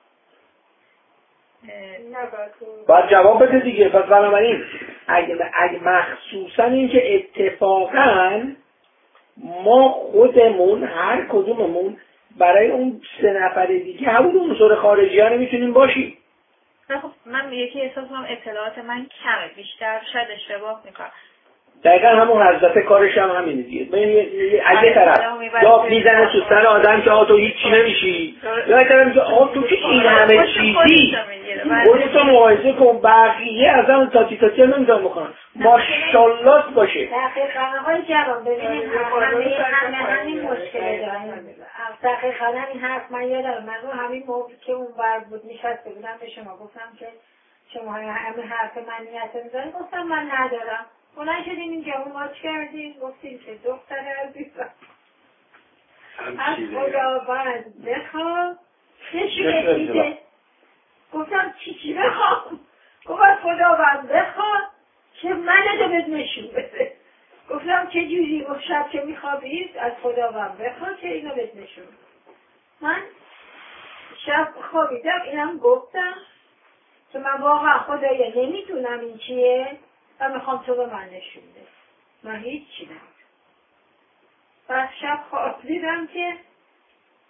باید جواب بده دیگه. پس بنابراین اگه, اگه مخصوصا این که اتفاقا ما خودمون هر کدوممون برای اون سه نفر دیگه همون عنصر خارجی ها نمیتونیم باشیم. خب من یکی احساس کنم اطلاعات من کمه، بیشتر شاید اشتباه میکنم. دقیقا همون حضرت کارش هم همینه دیگه. اگه طرف یا میزنه تو سر آدم که آقا تو هیچی نمیشی، یا اگه طرف میگه آقا تو که این همه چیزی خودتو مقایسه کن بقیه از همون تاتی تاتی هم نمیدونم بکنن ماشالله باشه. دقیقا آقای جوان ببینید همه همه همین مشکل دارن. دقیقا همین حرف من یادم من رو همین موقع که اون بر بود نشسته بودم به شما گفتم که شما همین حرف من نیت میزنید. گفتم من ندارم. بلند شدیم اینجا اون واچ کردیم گفتیم که دختر عزیزم از خداوند بخواه نشونه دیده. گفتم چی چی بخوام؟ گفت از خداوند بخواه که من رو بهت نشون بده. گفتم چه جوری؟ گفت شب که میخوابید از خداوند بخواه که اینو بهت نشون. من شب خوابیدم اینم گفتم که من واقعا خدایا نمیدونم این چیه و میخوام تو به من نشون بده. من هیچ چی نمیدونم. بعد شب خواب دیدم که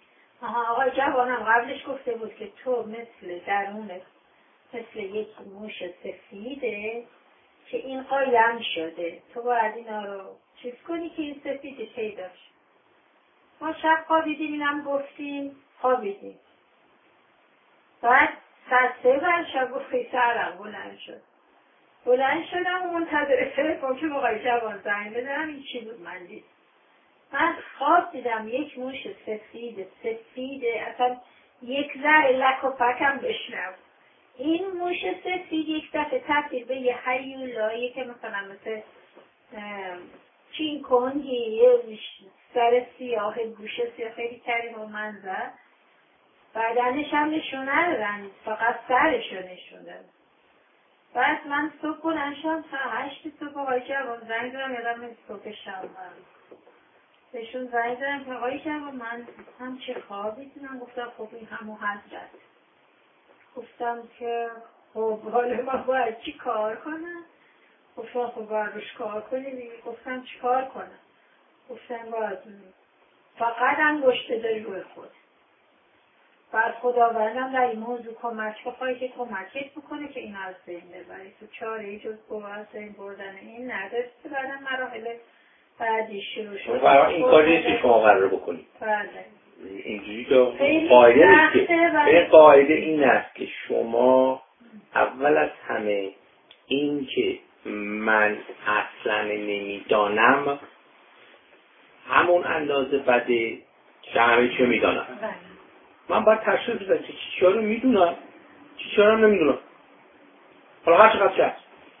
آها آقای جوانم قبلش گفته بود که تو مثل درونت مثل یک موش سفیده که این قایم شده، تو باید اینا رو چیز کنی که این سفیده پیدا شه. ما شب خوابیدیم اینم گفتیم خوابیدیم. بعد ساعت سه بعد شب گفتی سرم بلند شد. بلند شدم و منتظر تلفن که آقای جوان زنگ بزنم این چی بود من دید. من خواب دیدم یک موش سفید سفیده اصلا یک ذره لک و پکم بشنم. این موش سفید یک دفعه تبدیل به یه هیولایی که مثلا مثل چین کنگی یه سر سیاه گوش سیاه خیلی کریم و منظر بدنش هم نشون ندادن فقط سرش رو نشون دادن. بعد من صبح بلند شدم تا هشت صبح آقای جوان زنگ زدم یادم صبح شب بهشون زنگ زدم که آقای جوان من هم چه خوابی دیدم. گفتم خب این همون حضرت. گفتم که خب حالا ما باید چی کار کنم؟ گفتم خب باید روش کار کنیم. گفتم چی کار کنم؟ گفتم باید فقط انگشت داری روی خود. بعد خداوندم در این موضوع کمک بخواهی که کمکت بکنه که این از بین ببری. تو چاره ای جز از این بردن این نداشته. بعدم مراحل بعدی شروع شد. این کار نیست که شما قرار بکنید. بله. اینجوری که قاعده نیست که قاعده این است که شما اول از همه این که من اصلا نمیدانم همون اندازه بده که همه چه میدانم. من باید تشخیص بدم که چی چی رو میدونم چی چی رو نمیدونم. حالا هر چقدر چه هست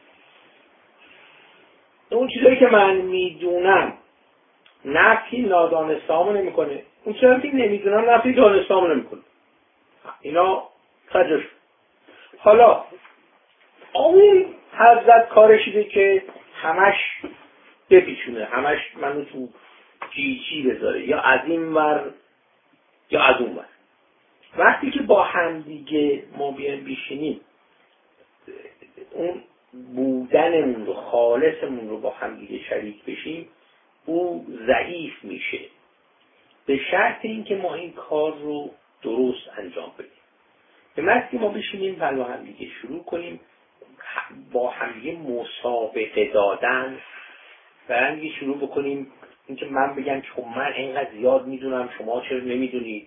اون چیزایی که من میدونم نفی نادانسته‌امو نمیکنه، اون چیزایی که نمیدونم نفی دانسته‌امو نمیکنه. اینا خجش. حالا اون حضرت کارش اینه که همش بپیچونه، همش منو تو جیجی بذاره، یا از این ور یا از اون ور. وقتی که با هم دیگه ما بیایم بشینیم اون بودنمون رو خالصمون رو با هم دیگه شریک بشیم او ضعیف میشه، به شرط اینکه ما این کار رو درست انجام بدیم. به وقتی ما بشینیم و با هم دیگه شروع کنیم با هم دیگه مسابقه دادن برای شروع بکنیم اینکه من بگم که خب من اینقدر زیاد میدونم شما چرا نمیدونید،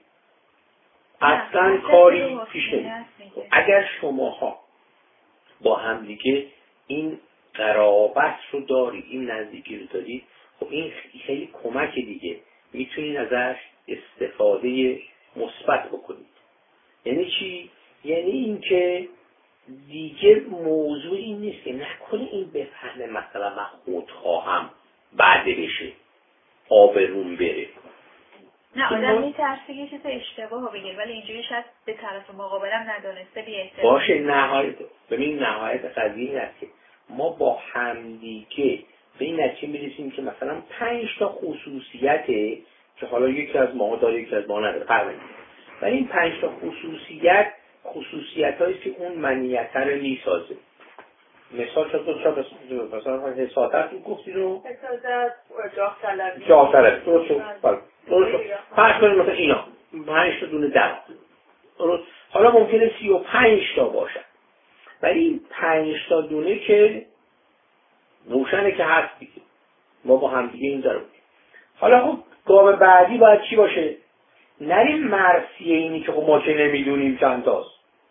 اصلا کاری پیش نمیاد. اگر شماها با هم دیگه این قرابت رو دارید، این نزدیکی رو دارید، خب این خیلی کمک دیگه میتونید ازش استفاده مثبت بکنید. یعنی چی؟ یعنی اینکه دیگه موضوع این نیست که نکنه این بفهمه مثلا من خودخواهم بعد بشه آبروم بره. نه آدم میترسه یه چیز اشتباه رو بگیر ولی اینجوری شاید به طرف مقابلم ندانسته بی احترام باشه. نهایت ببین نهایت قضیه این است که ما با همدیگه به این نتیجه میرسیم که مثلا پنج تا خصوصیته که حالا یکی از ما داره یکی از ما نداره فرق نمیکنه، ولی این پنج تا خصوصیت خصوصیت هایی که اون منیت رو میسازه. مثال چطور شد مثلا حسادت رو گفتی رو حسادت جاه طلبی جاه طلبی درست شد درست شد پنج کنیم مثلا اینا پنج تا دونه در حالا ممکنه سی و پنج تا باشن ولی این پنج تا دونه که روشنه که هست دیگه ما با هم دیگه این داره بودیم. حالا خب گام بعدی باید چی باشه؟ نریم مرسیه اینی که خب ما چه نمیدونیم چند تاست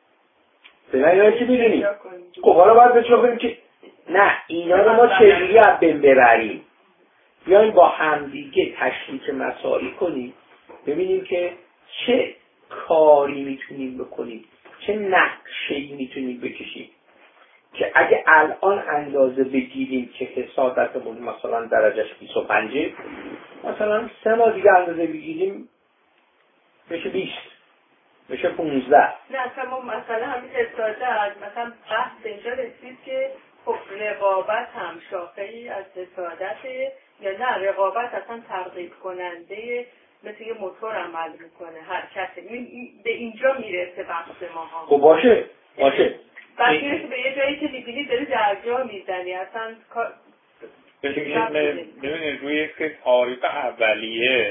به اینا چی میدونیم؟ خب حالا باید بچه کنیم که نه اینا رو ما چجوری از بین ببریم. بیاییم با همدیگه تشریک مسائل کنیم ببینیم که چه کاری میتونیم بکنیم، چه نقشه‌ای میتونیم بکشیم که اگه الان اندازه بگیریم که حسادتمون مثلا درجهش بیست و پنج مثلا سه ماه دیگه اندازه بگیریم بشه بیست بشه پونزده. نه اصلا ما مثلا همین حسادت مثلا بحث اینجا رسید که خب رقابت هم شاخه‌ای از حسادته یا نه رقابت اصلا ترغیب کننده مثل یه موتور عمل میکنه حرکت به اینجا میرسه بحث ماها. خب باشه باشه بعد میرسه به یه جایی که میبینی داری درجا میزنی اصلا ببینید روی یک تعریف اولیه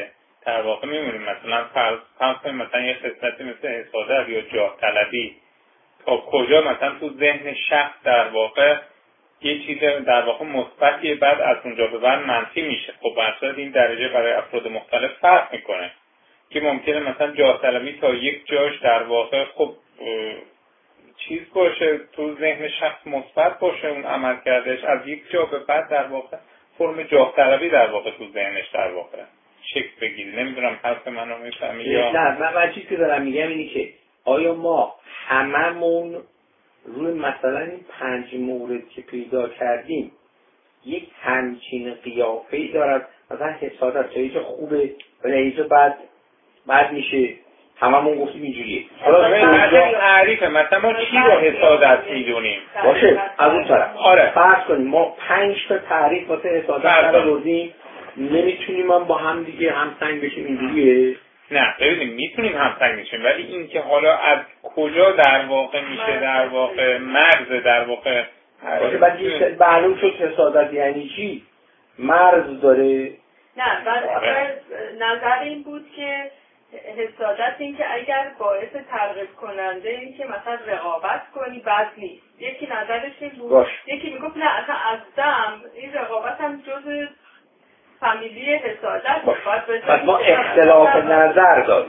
در واقع می‌مونیم. مثلا فرض کنیم مثلا یه خصلتی مثل حسادت یا جاه طلبی تا کجا مثلا تو ذهن شخص در واقع یه چیز در واقع مثبتیه، بعد از اونجا به بعد منفی میشه. خب برصد این درجه برای افراد مختلف فرق میکنه که ممکنه مثلا جاه طلبی تا یک جاش در واقع خب چیز باشه، تو ذهن شخص مثبت باشه اون عمل کردش، از یک جا به بعد در واقع فرم جاه طلبی در واقع تو ذهنش در واقع شکل بگیری. نمیدونم حرف منو میفهمی یا نه؟ من من چیزی که دارم میگم اینه که آیا ما هممون روی مثلا این پنج مورد که پیدا کردیم یک همچین قیافه‌ای دارد؟ مثلا حسادت تا یه خوبه ولی یه بعد بعد میشه، هممون گفتیم اینجوریه. حالا این تعریفه، مثلا ما چی رو حسادت میدونیم؟ باشه از اون طرف آره فرض کنیم ما پنج تا تعریف واسه حسادت رو بردیم، نمیتونیم هم با هم دیگه همسنگ بشیم اینجوریه؟ نه ببینیم میتونیم همسنگ بشیم، ولی این که حالا از کجا در واقع میشه در واقع مرز در واقع باشه بعد معلوم شد حسادت یعنی چی؟ مرز داره؟ نه بعد نظر این بود که حسادت این که اگر باعث ترغیب کننده این که مثلا رقابت کنی بد نیست. یکی نظرش این بود باش. یکی میگفت نه اصلا از دم این رقابت هم جز فامیلی حسادت باید. پس ما اختلاف نظر داریم.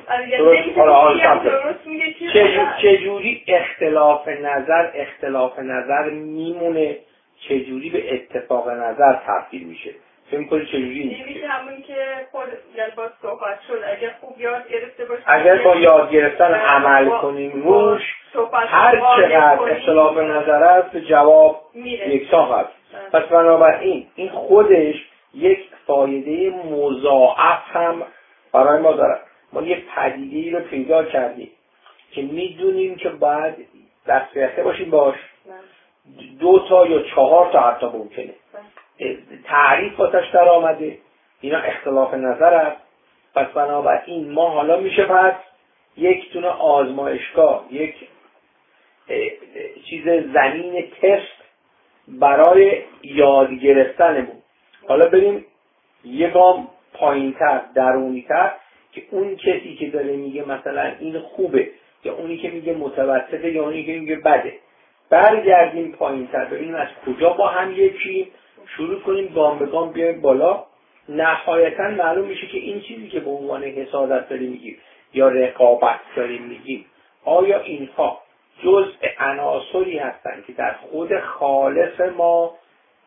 چجوری اختلاف نظر اختلاف نظر میمونه، چجوری به اتفاق نظر تبدیل میشه؟ فکر می‌کنی چجوری میشه؟ همون که خود یعنی با صحبت شد اگر خوب یاد گرفته باشیم، اگر با یاد گرفتن عمل کنیم روش، هر چقدر اختلاف نظر است جواب یکسان هست. پس بنابراین این خودش یک فایده مضاعف هم برای ما داره. ما یه پدیده‌ای رو پیدا کردیم که میدونیم که باید دست یخته باشیم باش، دو تا یا چهار تا حتی ممکنه تعریف واسش در آمده، اینا اختلاف نظر است. پس بنابراین ما حالا میشه پس یک دونه آزمایشگاه، یک چیز زمین تست برای یاد گرفتنمون. حالا بریم یه گام پایین‌تر درونی‌تر که اون کسی که داره میگه مثلا این خوبه یا اونی که میگه متوسطه یا اونی که میگه بده، برگردیم پایین‌تر ببینیم از کجا با هم یکی، شروع کنیم گام به گام بیایم بالا. نهایتاً معلوم میشه که این چیزی که به عنوان حسادت داریم میگیم یا رقابت داریم میگیم، آیا اینها جزء عناصری هستن که در خود خالص ما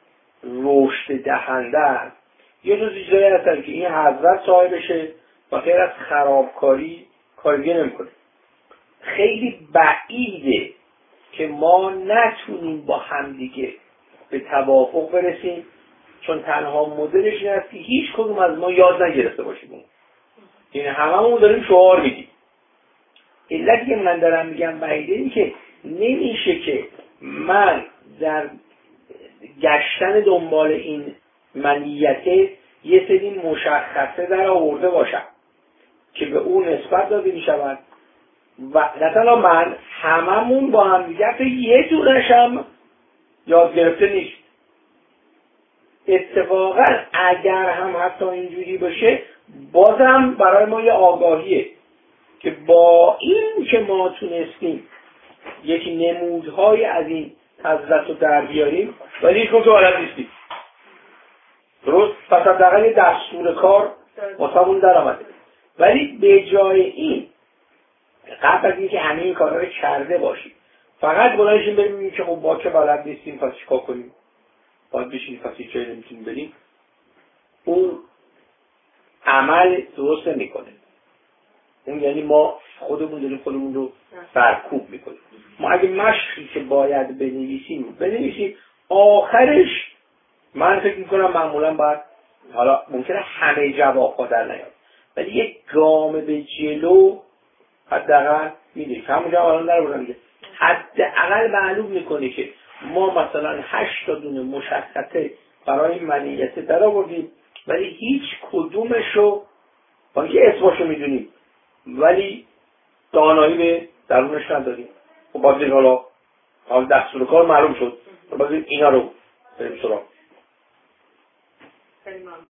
رشد دهنده است یا جز چیزایی هستن که این حضرت صاحبشه و غیر از خرابکاری کاری نمیکنه. خیلی بعیده که ما نتونیم با همدیگه به توافق برسیم، چون تنها مدلش این است که هیچ کدوم از ما یاد نگرفته باشیم. یعنی هممون داریم شعار میدیم. علتی که من دارم میگم بعیده این که نمیشه که من در گشتن دنبال این منیته یه سری مشخصه در آورده باشم که به اون نسبت داده میشود و مثلا من هممون با هم دیگه تو یه دونش هم یاد گرفته نیست. اتفاقا اگر هم حتی اینجوری باشه بازم برای ما یه آگاهیه که با این که ما تونستیم یک نمودهای از این حضرت رو در بیاریم ولی هیچ تو حالت نیستیم. درست؟ پس حداقل یه دستور کار واسمون در آمده. ولی به جای این قبل از اینکه همه این کارا رو کرده باشیم فقط بلندشیم بریم که خب با که بلد نیستیم پس چیکار کنیم؟ باید بشینیم پس هیچ جایی نمیتونیم بریم. اون عمل درست نمیکنه. اون یعنی ما خودمون داریم خودمون رو سرکوب میکنیم. ما اگه مشقی که باید بنویسیم بنویسیم، آخرش من فکر میکنم معمولا باید، حالا ممکنه همه جواب ها در نیاد ولی یک گام به جلو حداقل میدیم. همونجا الان در بودم میگه حداقل معلوم میکنه که ما مثلا هشت تا دونه مشخصه برای این منیت در آوردیم ولی هیچ کدومشو با اینکه اسمشو میدونیم ولی دانایی به درونش نداریم. خب باید این حالا حال دستور کار معلوم شد باید اینا رو بریم سراغ.